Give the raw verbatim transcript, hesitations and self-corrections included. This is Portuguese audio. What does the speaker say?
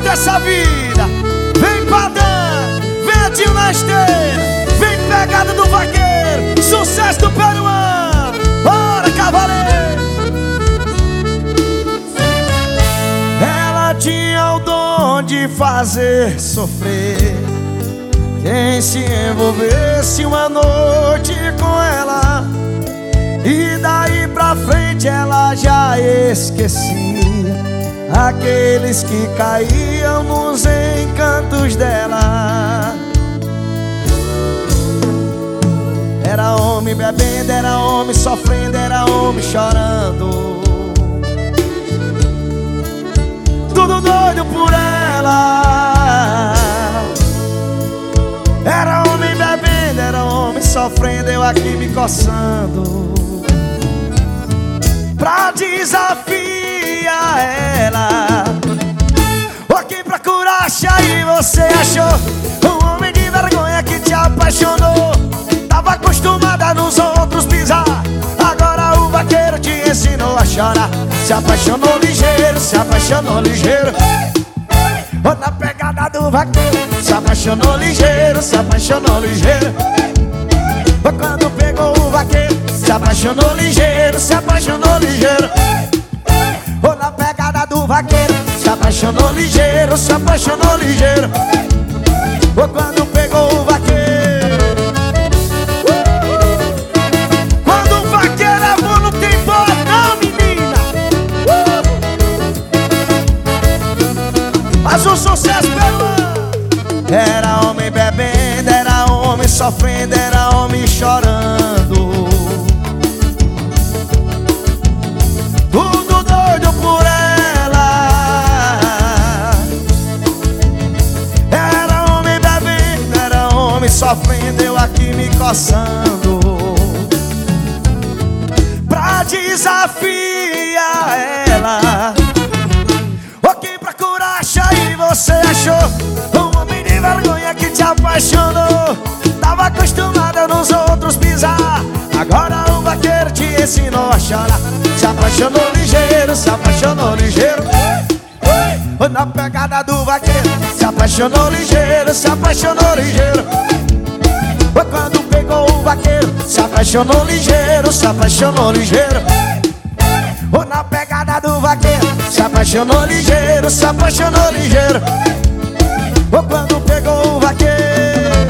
dessa vida. Vem padrão, vem tio na esteira, vem pegada do vaqueiro, sucesso do peruano. Bora, cavaleiro. Ela tinha o dom de fazer sofrer quem se envolvesse uma noite com ela, e daí pra frente ela já esquecia aqueles que caíam nos encantos dela. Era homem bebendo, era homem sofrendo, era homem chorando, tudo doido por ela. Era homem bebendo, era homem sofrendo, eu aqui me coçando pra desafiar ela. O que procuraste aí você achou? Um homem de vergonha que te apaixonou. Tava acostumada nos outros pisar, agora o vaqueiro te ensinou a chorar. Se apaixonou ligeiro, se apaixonou ligeiro. Ou na pegada do vaqueiro, se apaixonou ligeiro, se apaixonou ligeiro. Ou quando pegou o vaqueiro, se apaixonou ligeiro, se apaixonou ligeiro. Ou na pegada do vaqueiro, se apaixonou ligeiro, se apaixonou ligeiro. Ou quando pegou o vaqueiro. Quando o vaqueiro é bom não tem bola não, menina. Mas o sucesso pelo... Era homem bebendo, era homem sofrendo, era homem chorando, tudo doido por ela. Era homem bebendo, era homem sofrendo, eu aqui me coçando pra desafiar ela. O que procuraste aí você achou? Um homem de vergonha que te apaixonou. Tava acostumada nos outros pisar, agora o vaqueiro te ensinou a chorar. Se apaixonou ligeiro, se apaixonou ligeiro. Na pegada do vaqueiro, se apaixonou ligeiro, se apaixonou ligeiro. Quando pegou o vaqueiro, se apaixonou ligeiro, se apaixonou ligeiro. Na pegada do vaqueiro, se apaixonou ligeiro, se apaixonou ligeiro. Quando pegou o vaqueiro.